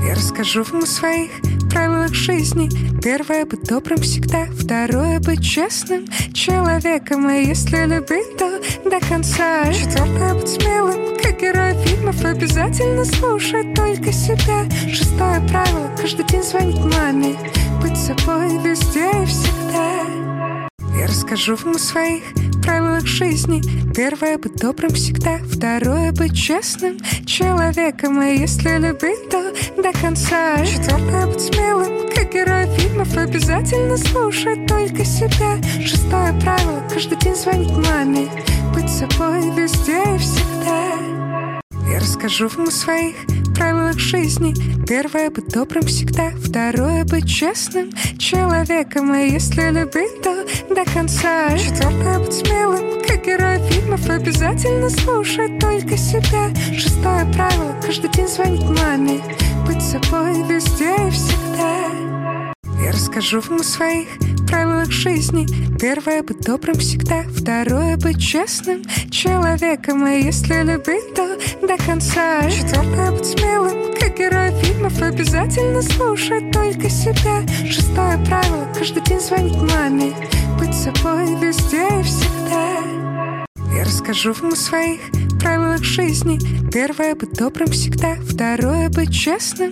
Я расскажу вам о своих правилах жизни. Первое — быть добрым всегда. Второе — быть честным человеком. И если любить, то до конца. Четвертое — быть смелым, как герой фильмов. Обязательно слушать только себя. Шестое правило — каждый день звонить маме. Быть собой везде и всегда. Я расскажу вам о своих правилах жизни. Первое — быть добрым всегда. Второе — быть честным человеком. И если любить, то до конца. Четвертое — быть смелым, как герой фильмов. Обязательно слушать только себя. Шестое правило — каждый день звонить маме. Быть собой везде и всегда. Я расскажу вам о своих правилах жизни. Первое — быть добрым всегда. Второе — быть честным человеком. И если любить, то до конца. Четвертое — быть смелым, как герой фильмов. Обязательно слушать только себя. Шестое правило — каждый день звонить маме. Быть собой везде и всегда. Я расскажу вам о своих правилах жизни. Первое — быть добрым всегда. Второе — быть честным человеком. И если любить, то до конца. Четвертое — быть смелым, как герой фильмов. Обязательно слушать только себя. Шестое правило — каждый день звонить маме. Быть собой везде и всегда. Я расскажу вам о своих правилах жизни. Первое — быть добрым всегда. Второе — быть честным